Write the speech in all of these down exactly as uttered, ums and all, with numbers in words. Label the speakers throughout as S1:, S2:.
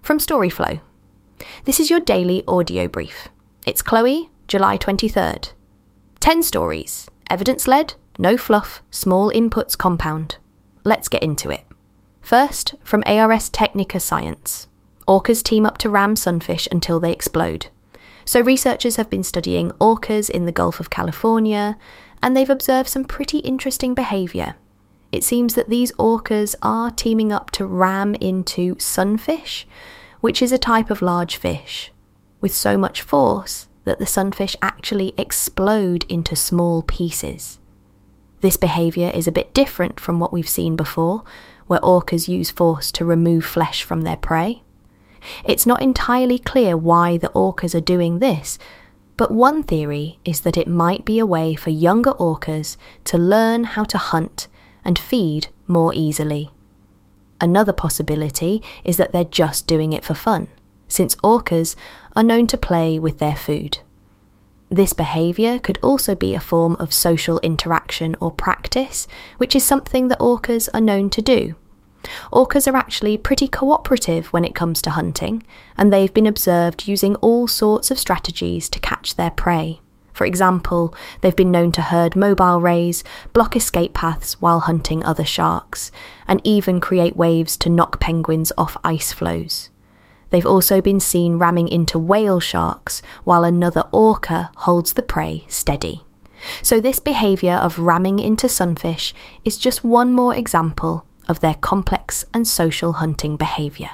S1: from Storyflow. This is your daily audio brief. It's Chloe, July twenty-third. ten stories, evidence-led, no fluff, small inputs compound. Let's get into it. First, from A R S Technica Science. Orcas team up to ram sunfish until they explode. So researchers have been studying orcas in the Gulf of California, and they've observed some pretty interesting behaviour. It seems that these orcas are teaming up to ram into sunfish, which is a type of large fish, with so much force that the sunfish actually explode into small pieces. This behaviour is a bit different from what we've seen before, where orcas use force to remove flesh from their prey. It's not entirely clear why the orcas are doing this, but one theory is that it might be a way for younger orcas to learn how to hunt and feed more easily. Another possibility is that they're just doing it for fun, since orcas are known to play with their food. This behaviour could also be a form of social interaction or practice, which is something that orcas are known to do. Orcas are actually pretty cooperative when it comes to hunting, and they've been observed using all sorts of strategies to catch their prey. For example, they've been known to herd mobile rays, block escape paths while hunting other sharks, and even create waves to knock penguins off ice floes. They've also been seen ramming into whale sharks while another orca holds the prey steady. So this behaviour of ramming into sunfish is just one more example of their complex and social hunting behaviour.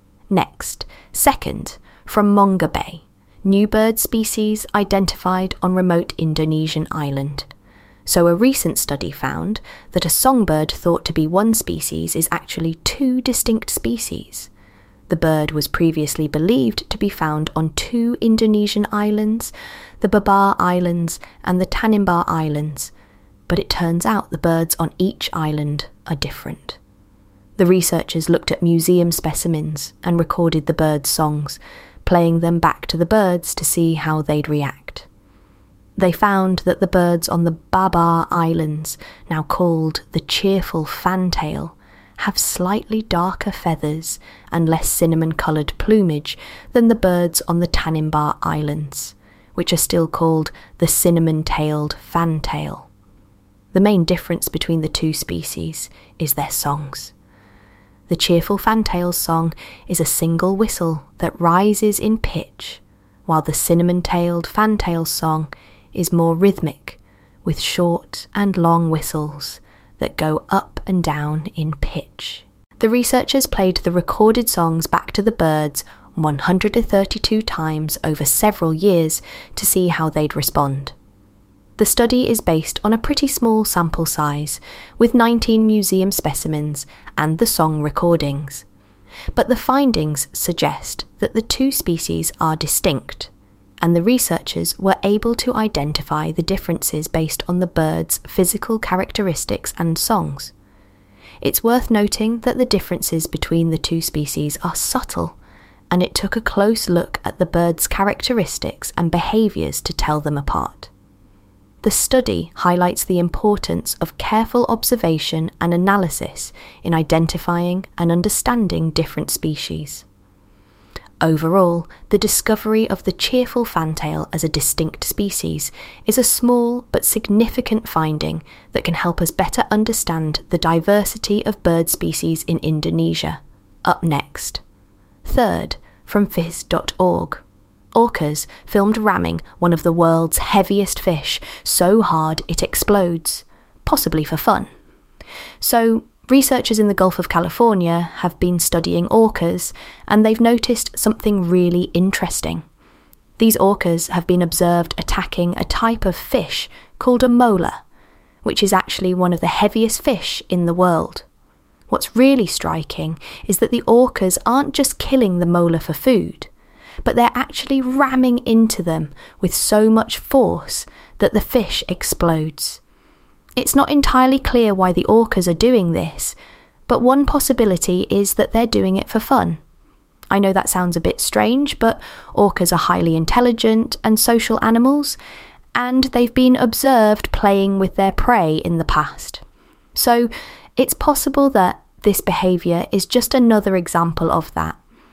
S1: Next, second, from Monga Bay. New bird species identified on remote Indonesian island. So a recent study found that a songbird thought to be one species is actually two distinct species. The bird was previously believed to be found on two Indonesian islands, the Babar Islands and the Tanimbar Islands, but it turns out the birds on each island are different. The researchers looked at museum specimens and recorded the birds' songs, playing them back to the birds to see how they'd react. They found that the birds on the Babar Islands, now called the cheerful fantail, have slightly darker feathers and less cinnamon-coloured plumage than the birds on the Tanimbar Islands, which are still called the cinnamon-tailed fantail. The main difference between the two species is their songs. The cheerful fantail's song is a single whistle that rises in pitch, while the cinnamon-tailed fantail's song is more rhythmic, with short and long whistles that go up and down in pitch. The researchers played the recorded songs back to the birds one hundred thirty-two times over several years to see how they'd respond. The study is based on a pretty small sample size, with nineteen museum specimens and the song recordings. But the findings suggest that the two species are distinct, and the researchers were able to identify the differences based on the birds' physical characteristics and songs. It's worth noting that the differences between the two species are subtle, and it took a close look at the birds' characteristics and behaviours to tell them apart. The study highlights the importance of careful observation and analysis in identifying and understanding different species. Overall, the discovery of the cheerful fantail as a distinct species is a small but significant finding that can help us better understand the diversity of bird species in Indonesia. Up next. Third, from phys dot org. Orcas filmed ramming one of the world's heaviest fish so hard it explodes, possibly for fun. So, researchers in the Gulf of California have been studying orcas, and they've noticed something really interesting. These orcas have been observed attacking a type of fish called a mola, which is actually one of the heaviest fish in the world. What's really striking is that the orcas aren't just killing the mola for food, but they're actually ramming into them with so much force that the fish explodes. It's not entirely clear why the orcas are doing this, but one possibility is that they're doing it for fun. I know that sounds a bit strange, but orcas are highly intelligent and social animals, and they've been observed playing with their prey in the past. So it's possible that this behaviour is just another example of that.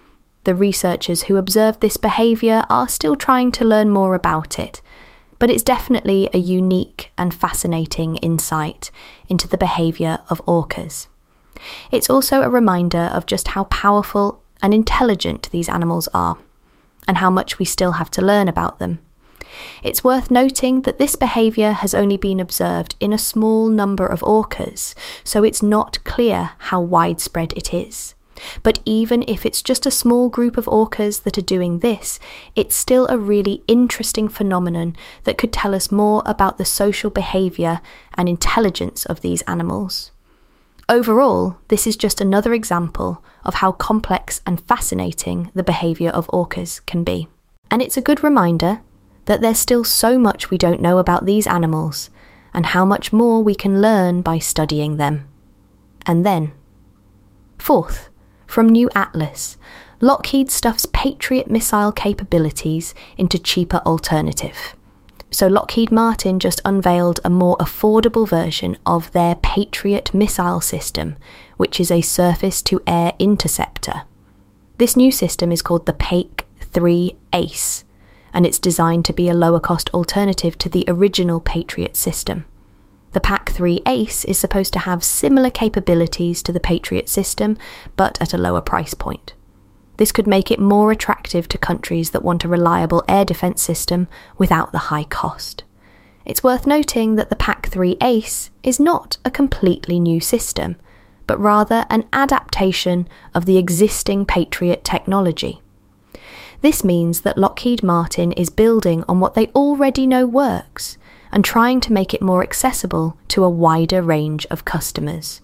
S1: The researchers who observed this behaviour are still trying to learn more about it, but it's definitely a unique and fascinating insight into the behaviour of orcas. It's also a reminder of just how powerful and intelligent these animals are, and how much we still have to learn about them. It's worth noting that this behaviour has only been observed in a small number of orcas, so it's not clear how widespread it is. But even if it's just a small group of orcas that are doing this, it's still a really interesting phenomenon that could tell us more about the social behaviour and intelligence of these animals. Overall, this is just another example of how complex and fascinating the behaviour of orcas can be. And it's a good reminder that there's still so much we don't know about these animals, and how much more we can learn by studying them. And then, fourth, from New Atlas, Lockheed stuffs Patriot missile capabilities into cheaper alternative. So Lockheed Martin just unveiled a more affordable version of their Patriot missile system, which is a surface-to-air interceptor. This new system is called the P A C three Ace, and it's designed to be a lower-cost alternative to the original Patriot system. The P A C three Ace is supposed to have similar capabilities to the Patriot system, but at a lower price point. This could make it more attractive to countries that want a reliable air defence system without the high cost. It's worth noting that the P A C three Ace is not a completely new system, but rather an adaptation of the existing Patriot technology. This means that Lockheed Martin is building on what they already know works and trying to make it more accessible to a wider range of customers.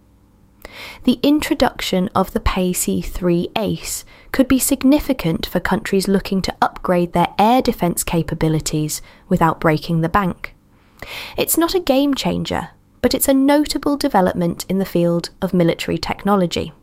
S1: The introduction of the P A C three Ace could be significant for countries looking to upgrade their air defence capabilities without breaking the bank. It's not a game changer, but it's a notable development in the field of military technology.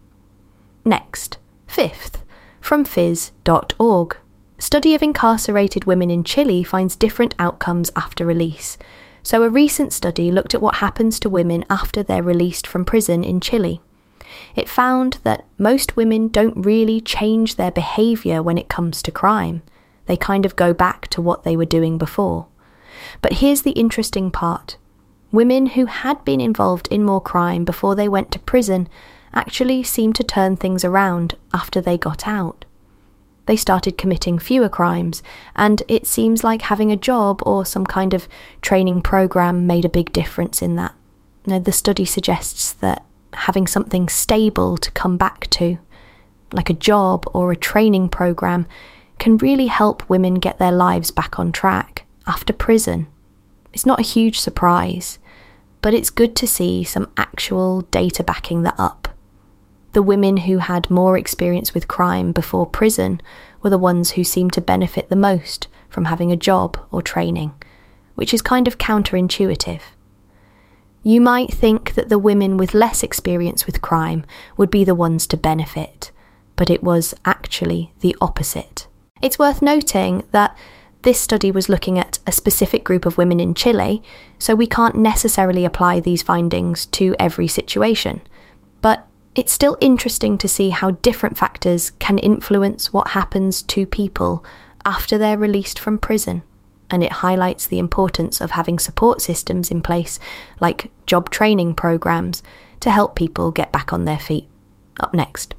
S1: Next, fifth, from phys dot org. Study of incarcerated women in Chile finds different outcomes after release. So a recent study looked at what happens to women after they're released from prison in Chile. It found that most women don't really change their behaviour when it comes to crime. They kind of go back to what they were doing before. But here's the interesting part. Women who had been involved in more crime before they went to prison actually seemed to turn things around after they got out. They started committing fewer crimes, and it seems like having a job or some kind of training program made a big difference in that. Now, the study suggests that having something stable to come back to, like a job or a training program, can really help women get their lives back on track after prison. It's not a huge surprise, but it's good to see some actual data backing that up. The women who had more experience with crime before prison were the ones who seemed to benefit the most from having a job or training, which is kind of counterintuitive. You might think that the women with less experience with crime would be the ones to benefit, but it was actually the opposite. It's worth noting that this study was looking at a specific group of women in Chile, so we can't necessarily apply these findings to every situation. But it's still interesting to see how different factors can influence what happens to people after they're released from prison, and it highlights the importance of having support systems in place, like job training programs, to help people get back on their feet. Up next.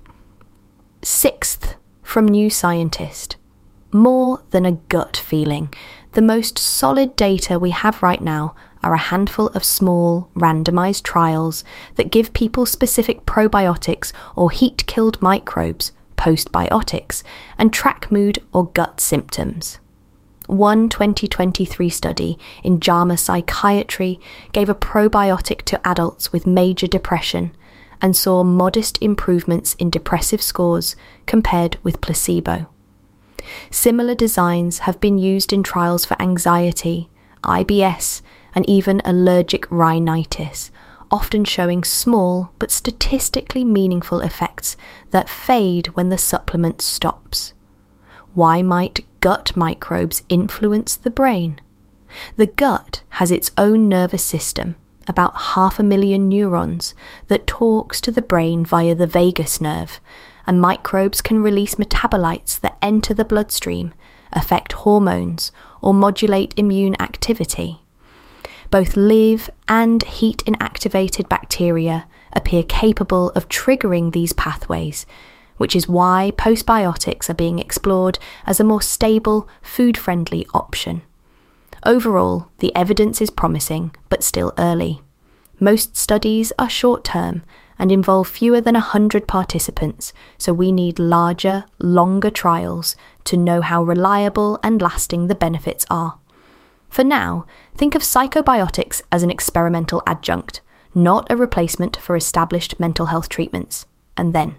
S1: Sixth, from New Scientist. More than a gut feeling, the most solid data we have right now are a handful of small, randomised trials that give people specific probiotics or heat-killed microbes, postbiotics, and track mood or gut symptoms. One twenty twenty-three study in JAMA Psychiatry gave a probiotic to adults with major depression and saw modest improvements in depressive scores compared with placebo. Similar designs have been used in trials for anxiety, I B S, and even allergic rhinitis, often showing small but statistically meaningful effects that fade when the supplement stops. Why might gut microbes influence the brain? The gut has its own nervous system, about half a million neurons, that talks to the brain via the vagus nerve, and microbes can release metabolites that enter the bloodstream, affect hormones, or modulate immune activity. Both live and heat-inactivated bacteria appear capable of triggering these pathways, which is why postbiotics are being explored as a more stable, food-friendly option. Overall, the evidence is promising, but still early. Most studies are short-term and involve fewer than one hundred participants, so we need larger, longer trials to know how reliable and lasting the benefits are. For now, think of psychobiotics as an experimental adjunct, not a replacement for established mental health treatments. And then.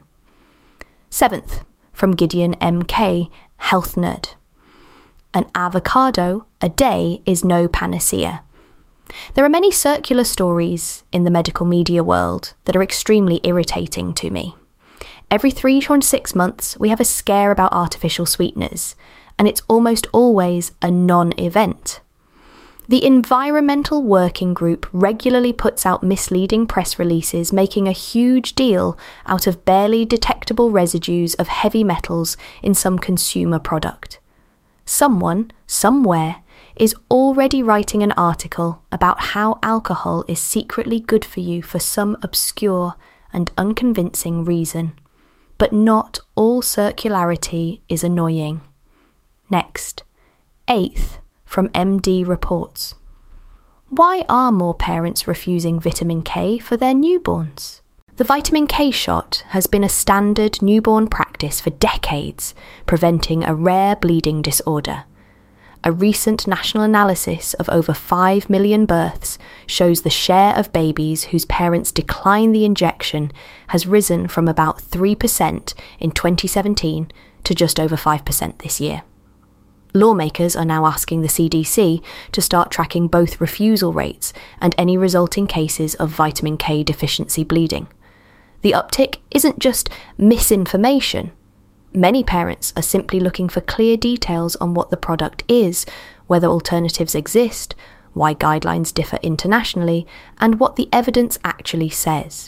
S1: Seventh, from Gideon M K, Health Nerd. An avocado a day is no panacea. There are many circular stories in the medical media world that are extremely irritating to me. Every three to six months, we have a scare about artificial sweeteners, and it's almost always a non-event. The Environmental Working Group regularly puts out misleading press releases making a huge deal out of barely detectable residues of heavy metals in some consumer product. Someone, somewhere, is already writing an article about how alcohol is secretly good for you for some obscure and unconvincing reason. But not all circularity is annoying. Next. Eighth, from M D Reports. Why are more parents refusing vitamin K for their newborns? The vitamin K shot has been a standard newborn practice for decades, preventing a rare bleeding disorder. A recent national analysis of over five million births shows the share of babies whose parents decline the injection has risen from about three percent in twenty seventeen to just over five percent this year. Lawmakers are now asking the C D C to start tracking both refusal rates and any resulting cases of vitamin K deficiency bleeding. The uptick isn't just misinformation. Many parents are simply looking for clear details on what the product is, whether alternatives exist, why guidelines differ internationally, and what the evidence actually says.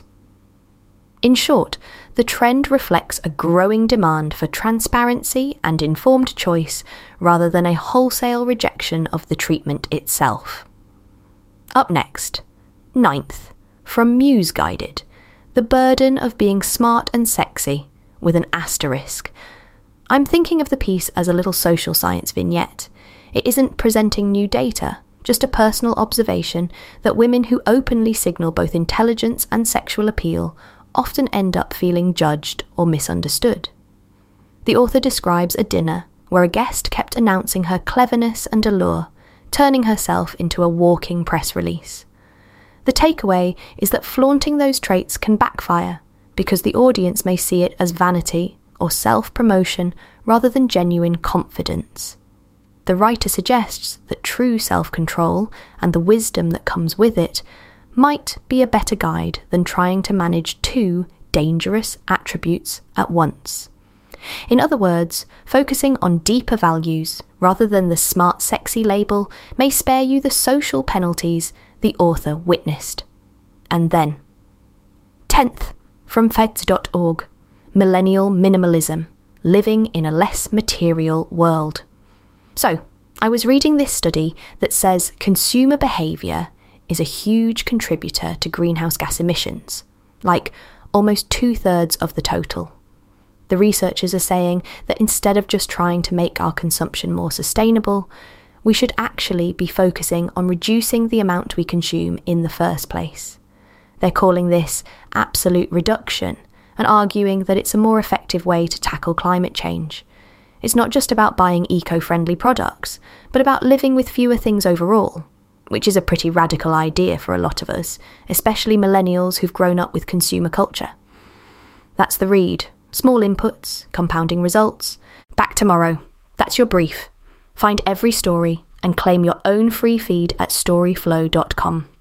S1: In short, the trend reflects a growing demand for transparency and informed choice rather than a wholesale rejection of the treatment itself. Up next, ninth, from Muse Guided, The Burden of Being Smart and Sexy, with an asterisk. I'm thinking of the piece as a little social science vignette. It isn't presenting new data, just a personal observation that women who openly signal both intelligence and sexual appeal often end up feeling judged or misunderstood. The author describes a dinner where a guest kept announcing her cleverness and allure, turning herself into a walking press release. The takeaway is that flaunting those traits can backfire, because the audience may see it as vanity or self-promotion rather than genuine confidence. The writer suggests that true self-control and the wisdom that comes with it might be a better guide than trying to manage two dangerous attributes at once. In other words, focusing on deeper values rather than the smart sexy label may spare you the social penalties the author witnessed. And then, tenth, from feds dot org, Millennial Minimalism, Living in a Less Material World. So, I was reading this study that says consumer behaviour is a huge contributor to greenhouse gas emissions, like almost two-thirds of the total. The researchers are saying that instead of just trying to make our consumption more sustainable, we should actually be focusing on reducing the amount we consume in the first place. They're calling this absolute reduction and arguing that it's a more effective way to tackle climate change. It's not just about buying eco-friendly products, but about living with fewer things overall, which is a pretty radical idea for a lot of us, especially millennials who've grown up with consumer culture. That's the read. Small inputs, compounding results. Back tomorrow. That's your brief. Find every story and claim your own free feed at storyflow dot com.